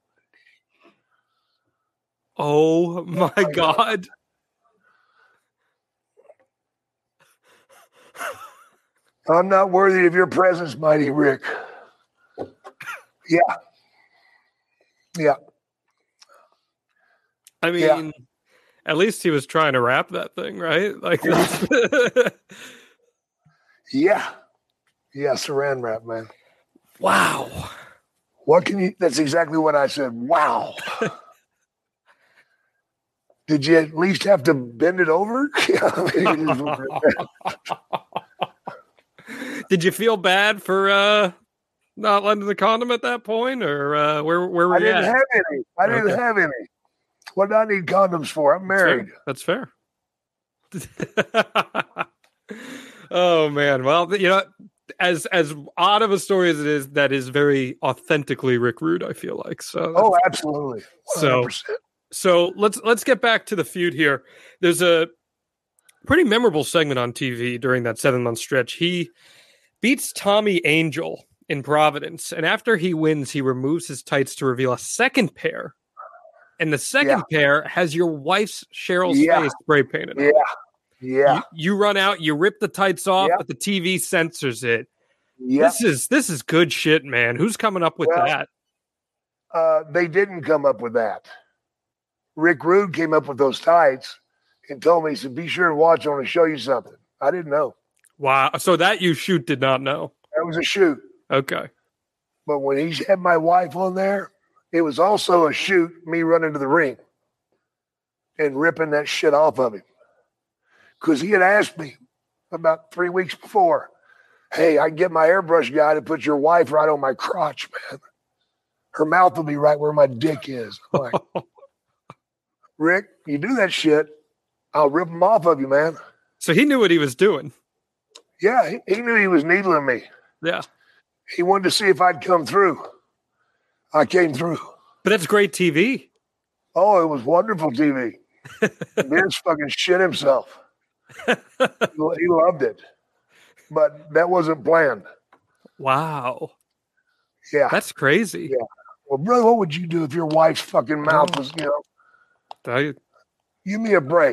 oh my, my God. God. I'm not worthy of your presence, mighty Rick. Yeah. Yeah. I mean, Yeah. at least he was trying to wrap that thing, right? Like, that's Yeah. Yeah, saran wrap, man. wow. What can you, that's exactly what I said. Wow. Did you at least have to bend it over? Did you feel bad for uh, not letting the condom at that point, or uh, where where were I you didn't at? have any. I didn't Okay. have any. What do I need condoms for? I'm married. That's fair. That's fair. Oh man, well, you know, as as odd of a story as it is, that is very authentically Rick Rude, I feel like. So, Oh, absolutely. one hundred so percent. so let's let's get back to the feud here. There's a pretty memorable segment on T V during that seven month stretch. He beats Tommy Angel in Providence, and after he wins, he removes his tights to reveal a second pair, and the second pair has your wife's Cheryl's Yeah. face spray painted on Yeah. it. Yeah. You, you run out, you rip the tights off, Yep. but the T V censors it. Yeah. This is this is good shit, man. Who's coming up with Well, that? Uh, they didn't come up with that. Rick Rude came up with those tights and told me, he said, be sure to watch. I want to show you something. I didn't know. Wow. So that you shoot did not know. That was a shoot. Okay. But when he had my wife on there, it was also a shoot, me running to the ring and ripping that shit off of him. Because he had asked me about three weeks before, hey, I can get my airbrush guy to put your wife right on my crotch, man. Her mouth will be right where my dick is. I'm like, Rick, you do that shit, I'll rip them off of you, man. So he knew what he was doing. Yeah, he, he knew he was needling me. Yeah. He wanted to see if I'd come through. I came through. But that's great T V. Oh, it was wonderful T V. Vince fucking shit himself. he, he loved it. But that wasn't planned. Wow. Yeah. That's crazy. Yeah. Well, brother, what would you do if your wife's fucking mouth was, you know, I, give me a break.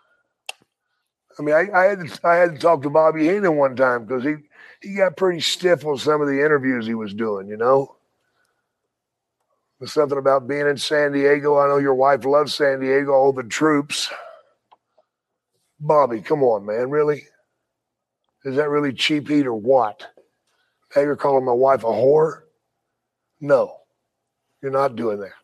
I mean, I, I had to, I had to talk to Bobby Heenan one time because he, he got pretty stiff on some of the interviews he was doing, you know. There's something about being in San Diego. I know your wife loves San Diego, all the troops. Bobby, come on, man, really? Is that really cheap heat or what? Now you're calling my wife a whore? No, you're not doing that.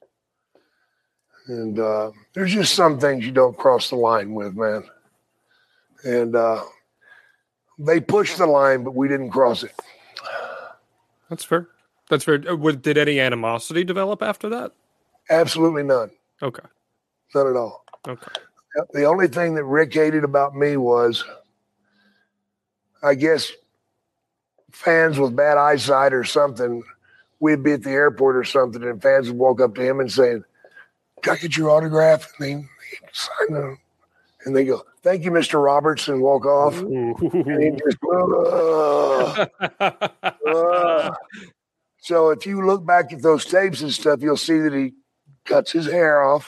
And uh, there's just some things you don't cross the line with, man. And uh, they pushed the line, but we didn't cross it. That's fair. That's fair. Uh, would- Did any animosity develop after that? Absolutely none. Okay. None at all. Okay. The only thing that Rick hated about me was, I guess, fans with bad eyesight or something, we'd be at the airport or something, and fans would walk up to him and say, can I get your autograph? And they he'd sign them. And they go, thank you, Mister Roberts, and walk off. And he just, "Ugh, ugh." So if you look back at those tapes and stuff, you'll see that he cuts his hair off.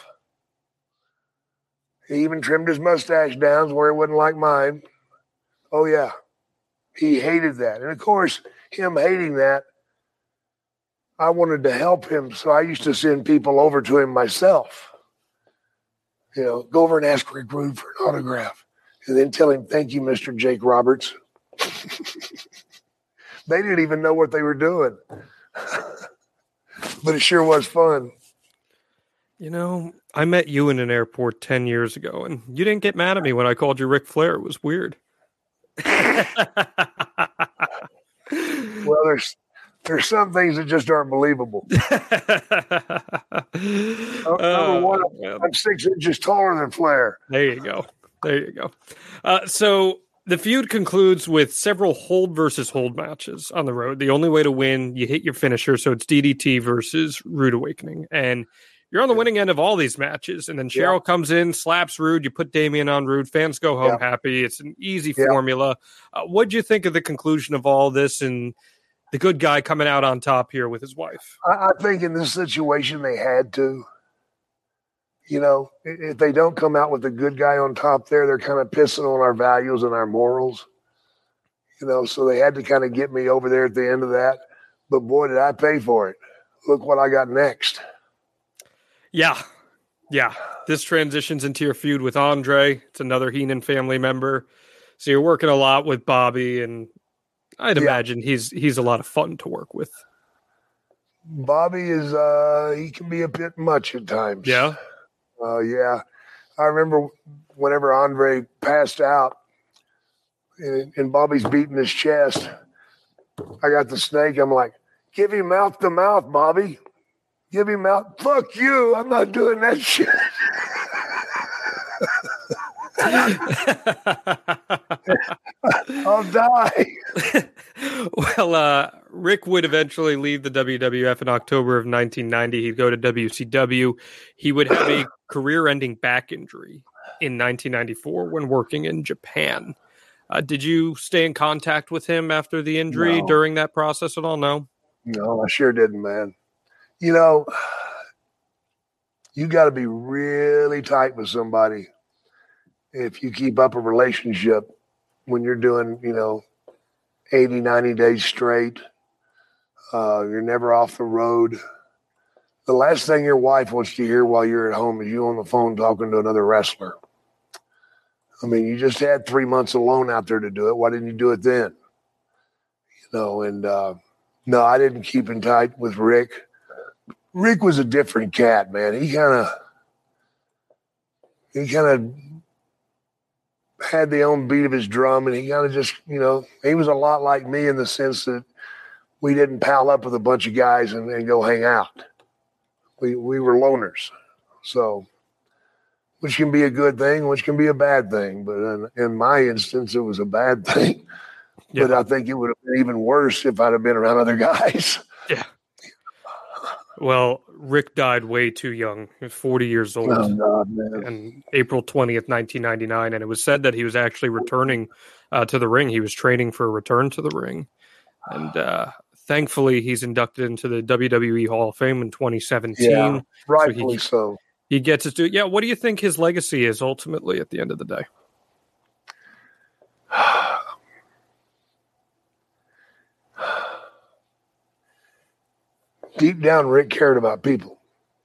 He even trimmed his mustache down where it wasn't like mine. Oh, yeah. He hated that. And, of course, him hating that, I wanted to help him, so I used to send people over to him myself. You know, go over and ask Rick Rude for an autograph, and then tell him, thank you, Mister Jake Roberts. They didn't even know what they were doing. But it sure was fun. You know, I met you in an airport ten years ago, and you didn't get mad at me when I called you Ric Flair. It was weird. Well, there's there's some things that just aren't believable. uh, number one, I'm, I'm six inches taller than Flair. There you go. There you go. Uh, so the feud concludes with several hold versus hold matches on the road. The only way to win, you hit your finisher, so it's D D T versus Rude Awakening. And you're on the winning end of all these matches. And then Cheryl yeah. comes in, slaps Rude, you put Damian on Rude, fans go home yeah. happy. It's an easy yeah. formula. Uh, what'd you think of the conclusion of all this and the good guy coming out on top here with his wife? I, I think in this situation they had to. You know, if they don't come out with the good guy on top there, they're kind of pissing on our values and our morals. You know, so they had to kind of get me over there at the end of that. But boy, did I pay for it. Look what I got next. Yeah. Yeah. This transitions into your feud with Andre. It's another Heenan family member. So you're working a lot with Bobby, and I'd yeah. imagine he's he's a lot of fun to work with. Bobby is, uh, he can be a bit much at times. Yeah. Uh, yeah. I remember whenever Andre passed out and, and Bobby's beating his chest, I got the snake. I'm like, give him mouth to mouth, Bobby. Give him mouth. Fuck you. I'm not doing that shit. I'll die. Well, uh, Rick would eventually leave the W W F in October of nineteen ninety. He'd go to W C W. He would have a career-ending back injury in nineteen ninety-four when working in Japan. Uh, did you stay in contact with him after the injury no. during that process at all? No? No, I sure didn't, man. You know, you got to be really tight with somebody if you keep up a relationship when you're doing, you know, eighty, ninety days straight. Uh, you're never off the road. The last thing your wife wants to hear while you're at home is you on the phone talking to another wrestler. I mean, you just had three months alone out there to do it. Why didn't you do it then? You know, and uh, no, I didn't keep in tight with Rick. Rick was a different cat, man. He kind of, he kind of had the own beat of his drum, and he kind of just, you know, he was a lot like me in the sense that we didn't pal up with a bunch of guys and, and go hang out. We we were loners, so which can be a good thing, which can be a bad thing. But in, in my instance, it was a bad thing. Yeah. But I think it would have been even worse if I'd have been around other guys. Yeah. Well, Rick died way too young. He was forty years old. Oh, God, man. And April twentieth, nineteen ninety-nine. And it was said that he was actually returning uh, to the ring. He was training for a return to the ring. And uh, thankfully, he's inducted into the W W E Hall of Fame in twenty seventeen. Yeah, rightfully so. He, so. he gets his due. Yeah, what do you think his legacy is ultimately at the end of the day? Deep down, Rick cared about people.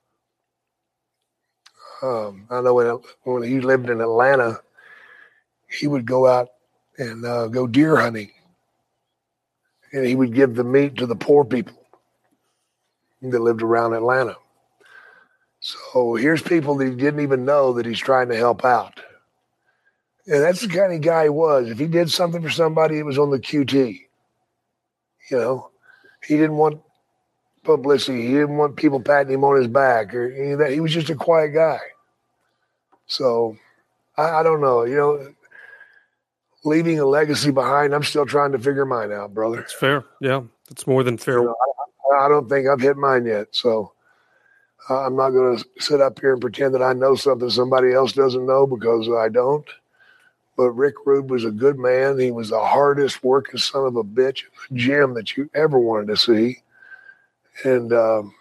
Um, I know when, when he lived in Atlanta, he would go out and uh, go deer hunting. And he would give the meat to the poor people that lived around Atlanta. So here's people that he didn't even know that he's trying to help out. And that's the kind of guy he was. If he did something for somebody, it was on the Q T. You know, he didn't want publicity. He didn't want people patting him on his back or any of that. He was just a quiet guy. So I, I don't know, you know, leaving a legacy behind, I'm still trying to figure mine out, brother. It's fair. Yeah. It's more than fair. You know, I, I don't think I've hit mine yet. So uh, I'm not going to sit up here and pretend that I know something somebody else doesn't know, because I don't. But Rick Rude was a good man. He was the hardest working son of a bitch in the gym that you ever wanted to see. And um,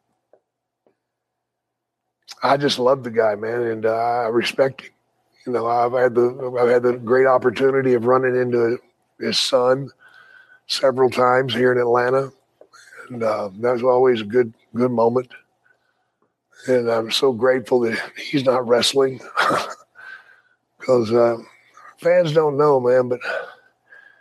I just love the guy, man, and uh, I respect him. You know, I've had the I've had the great opportunity of running into his son several times here in Atlanta, and uh, that was always a good good moment. And I'm so grateful that he's not wrestling, because uh, fans don't know, man, but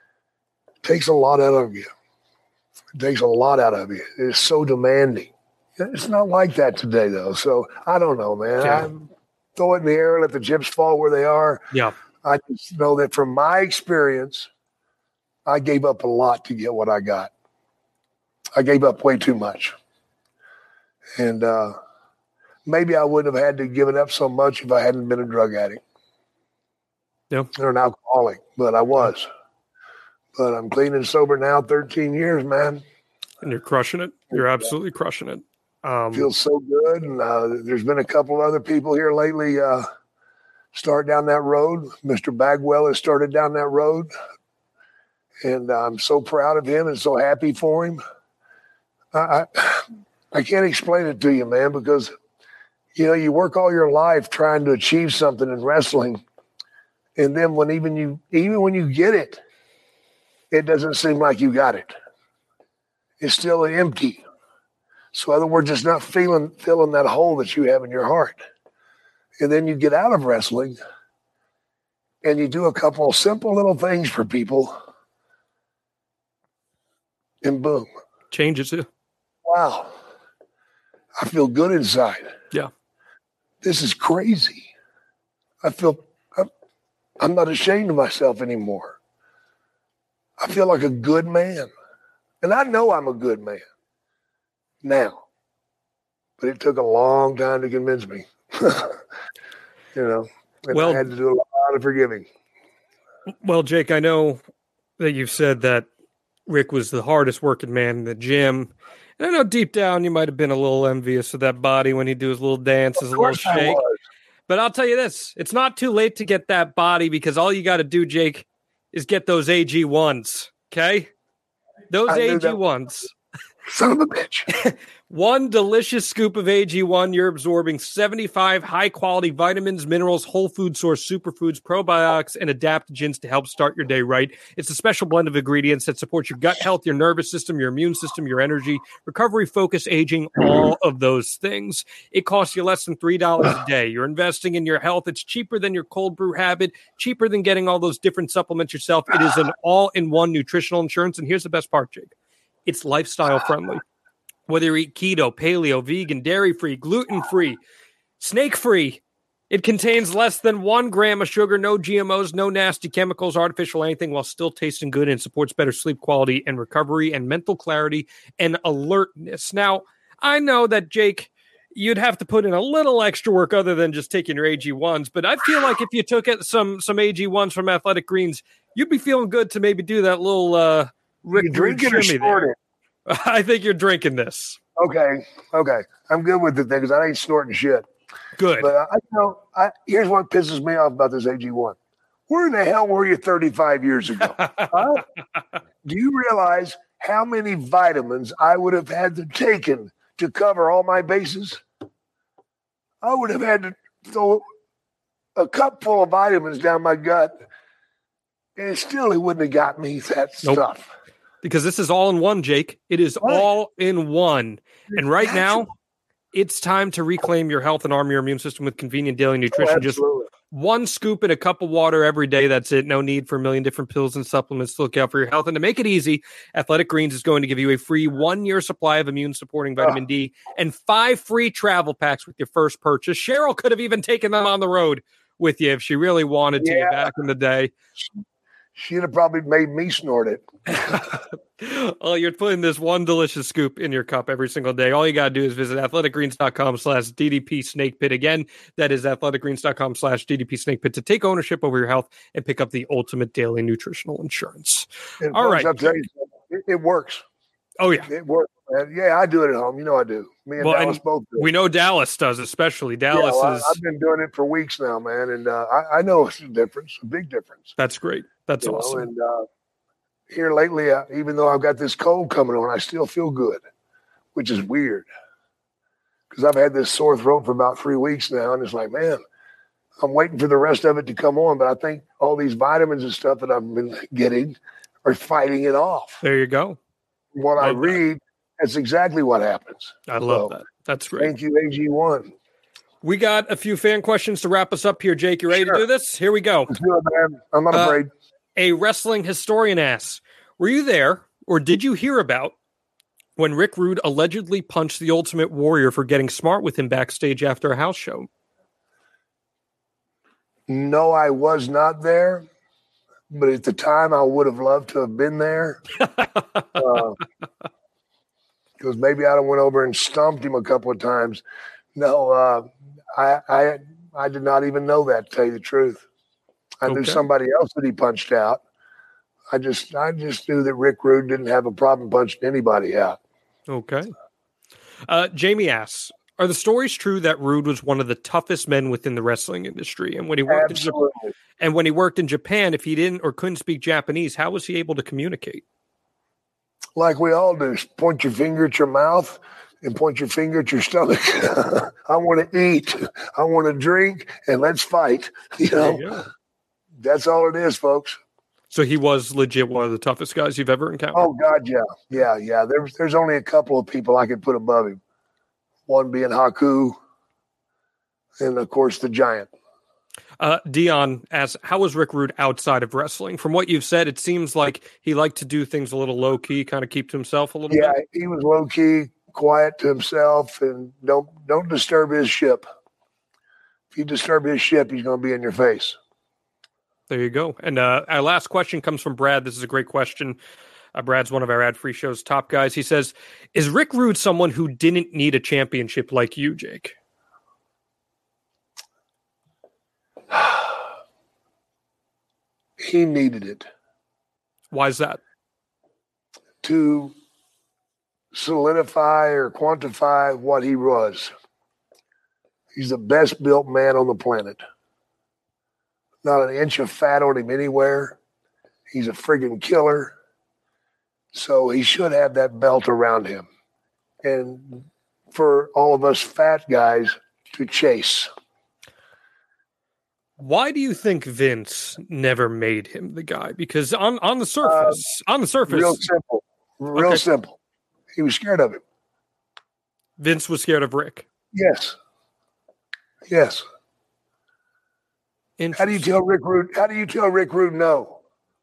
it takes a lot out of you. It takes a lot out of you. It's so demanding, It's not like that today, though. So I don't know, man. Yeah. I throw it in the air and let the chips fall where they are. Yeah. I just know that from my experience, I gave up a lot to get what I got. I gave up way too much. And uh, maybe I wouldn't have had to give it up so much if I hadn't been a drug addict. Yeah. Or an alcoholic, but I was. But I'm clean and sober now, thirteen years, man. And you're crushing it. You're absolutely crushing it. Um, Feels so good. And uh, there's been a couple other people here lately uh, start down that road. Mister Bagwell has started down that road. And I'm so proud of him and so happy for him. I, I, I can't explain it to you, man, because, you know, you work all your life trying to achieve something in wrestling. And then when even you, even when you get it, it doesn't seem like you got it. It's still empty. So in other words, it's not feeling filling that hole that you have in your heart. And then you get out of wrestling and you do a couple of simple little things for people. And boom. Changes it. Wow. I feel good inside. Yeah. This is crazy. I feel, I'm, I'm not ashamed of myself anymore. I feel like a good man. And I know I'm a good man now. But it took a long time to convince me. you know, and well, I had to do a lot of forgiving. Well, Jake, I know that you've said that Rick was the hardest working man in the gym. And I know deep down you might have been a little envious of that body when he'd do his little dance, his little shake. But I'll tell you this, it's not too late to get that body because all you got to do, Jake, is get those A G ones, okay? Those A G ones. Son of a bitch. One delicious scoop of A G one, you're absorbing seventy-five high-quality vitamins, minerals, whole food source superfoods, probiotics, and adaptogens to help start your day right. It's a special blend of ingredients that supports your gut health, your nervous system, your immune system, your energy, recovery, focus, aging, all of those things. It costs you less than three dollars a day. You're investing in your health. It's cheaper than your cold brew habit, cheaper than getting all those different supplements yourself. It is an all-in-one nutritional insurance, and here's the best part, Jake. It's lifestyle-friendly. Whether you eat keto, paleo, vegan, dairy-free, gluten-free, snake-free, it contains less than one gram of sugar, no G M Os, no nasty chemicals, artificial anything, while still tasting good, and supports better sleep quality and recovery and mental clarity and alertness. Now, I know that, Jake, you'd have to put in a little extra work other than just taking your A G ones, but I feel like if you took it, some some A G ones from Athletic Greens, you'd be feeling good to maybe do that little uh, Rick drink it or snort it? I think you're drinking this. Okay, okay. I'm good with the thing because I ain't snorting shit. Good. But uh, I you know, I, here's what pisses me off about this A G one. Where in the hell were you thirty-five years ago? Huh? Do you realize how many vitamins I would have had to taken to cover all my bases? I would have had to throw a cup full of vitamins down my gut, and still it wouldn't have got me that nope. stuff. Because this is all in one, Jake. It is right. all in one. And right now, it's time to reclaim your health and arm your immune system with convenient daily nutrition. Oh, Just one scoop in a cup of water every day. That's it. No need for a million different pills and supplements to look out for your health. And to make it easy, Athletic Greens is going to give you a free one-year supply of immune-supporting vitamin oh. D and five free travel packs with your first purchase. Cheryl could have even taken them on the road with you if she really wanted to yeah. back in the day. She'd have probably made me snort it. Oh, you're putting this one delicious scoop in your cup every single day. All you got to do is visit athleticgreens.com slash DDP Snake Pit. Again, that is athleticgreens.com slash DDP Snake Pit to take ownership over your health and pick up the ultimate daily nutritional insurance. And All folks, right. I'll tell you something. It, it works. Oh, yeah. It works, man. Yeah, I do it at home. You know I do. Me and well, Dallas and both do. We know Dallas does, especially. Dallas yeah, well, is... I've been doing it for weeks now, man, and uh, I, I know it's a difference, a big difference. That's great. That's you awesome. Know, and uh, here lately, uh, even though I've got this cold coming on, I still feel good, which is weird because I've had this sore throat for about three weeks now, and it's like, man, I'm waiting for the rest of it to come on, but I think all these vitamins and stuff that I've been getting are fighting it off. There you go. What love I read, that. That's exactly what happens. I love so, that. That's great. Thank you, A G one. We got a few fan questions to wrap us up here, Jake. You ready sure. to do this? Here we go. Let's do it, man. I'm not uh, afraid. A wrestling historian asks, were you there or did you hear about when Rick Rude allegedly punched the Ultimate Warrior for getting smart with him backstage after a house show? No, I was not there, but at the time I would have loved to have been there. uh, because maybe I'd have went over and stomped him a couple of times. No, uh, I, I I did not even know that, to tell you the truth. I okay. knew somebody else that he punched out. I just I just knew that Rick Rude didn't have a problem punching anybody out. Okay. Uh, Jamie asks, are the stories true that Rude was one of the toughest men within the wrestling industry? And when he worked Absolutely. in Japan, and when he worked in Japan, if he didn't or couldn't speak Japanese, how was he able to communicate? Like we all do, point your finger at your mouth and point your finger at your stomach. I want to eat. I want to drink, and let's fight. You know, you that's all it is, folks. So he was legit one of the toughest guys you've ever encountered? Oh, God, yeah. Yeah, yeah. There's, there's only a couple of people I could put above him. One being Haku, and, of course, the Giant. Uh, Dion asks, how was Rick Rude outside of wrestling? From what you've said, it seems like he liked to do things a little low-key, kind of keep to himself a little yeah, bit. Yeah, he was low-key, quiet to himself, and don't don't disturb his ship. If you disturb his ship, he's going to be in your face. There you go. And uh, our last question comes from Brad. This is a great question. Uh, Brad's one of our ad-free show's top guys. He says, is Rick Rude someone who didn't need a championship like you, Jake? He needed it. Why is that? To solidify or quantify what he was. He's the best built man on the planet. Not an inch of fat on him anywhere. He's a friggin' killer. So he should have that belt around him. And for all of us fat guys to chase. Why do you think Vince never made him the guy? Because on, on the surface, uh, on the surface, real simple, real okay. simple. He was scared of him. Vince was scared of Rick. Yes. Yes. How do you tell Rick Rude? How do you tell Rick Rude no?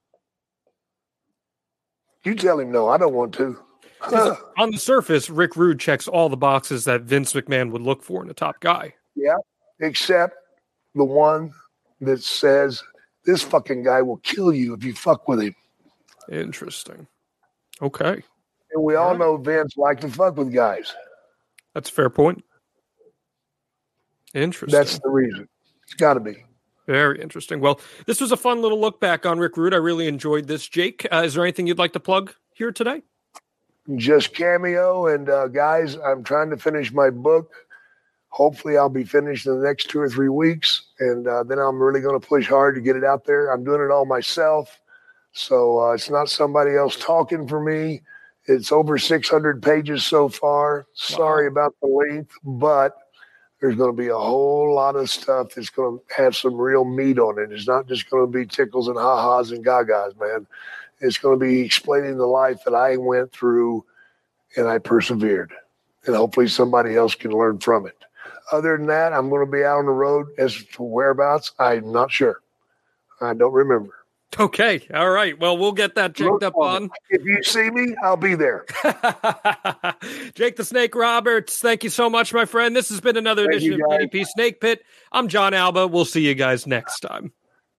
You tell him no. I don't want to. On the surface, Rick Rude checks all the boxes that Vince McMahon would look for in a top guy. Yeah, except the one that says this fucking guy will kill you if you fuck with him. Interesting. Okay. And we all know Vince liked to fuck with guys. That's a fair point. Interesting. That's the reason. It's got to be. Very interesting. Well, this was a fun little look back on Rick Rude. I really enjoyed this. Jake, uh, is there anything you'd like to plug here today? Just Cameo. And uh, guys, I'm trying to finish my book. Hopefully I'll be finished in the next two or three weeks. And uh, then I'm really going to push hard to get it out there. I'm doing it all myself. So uh, it's not somebody else talking for me. It's over six hundred pages so far. Wow. Sorry about the length, but there's going to be a whole lot of stuff that's going to have some real meat on it. It's not just going to be tickles and ha-has and gagas, man. It's going to be explaining the life that I went through and I persevered. And hopefully somebody else can learn from it. Other than that, I'm going to be out on the road. As to whereabouts, I'm not sure. I don't remember. Okay. All right. Well, we'll get that checked up on. If you see me, I'll be there. Jake the Snake Roberts, thank you so much, my friend. This has been another Thank edition of D D P Snake Pit. I'm John Alba. We'll see you guys next time.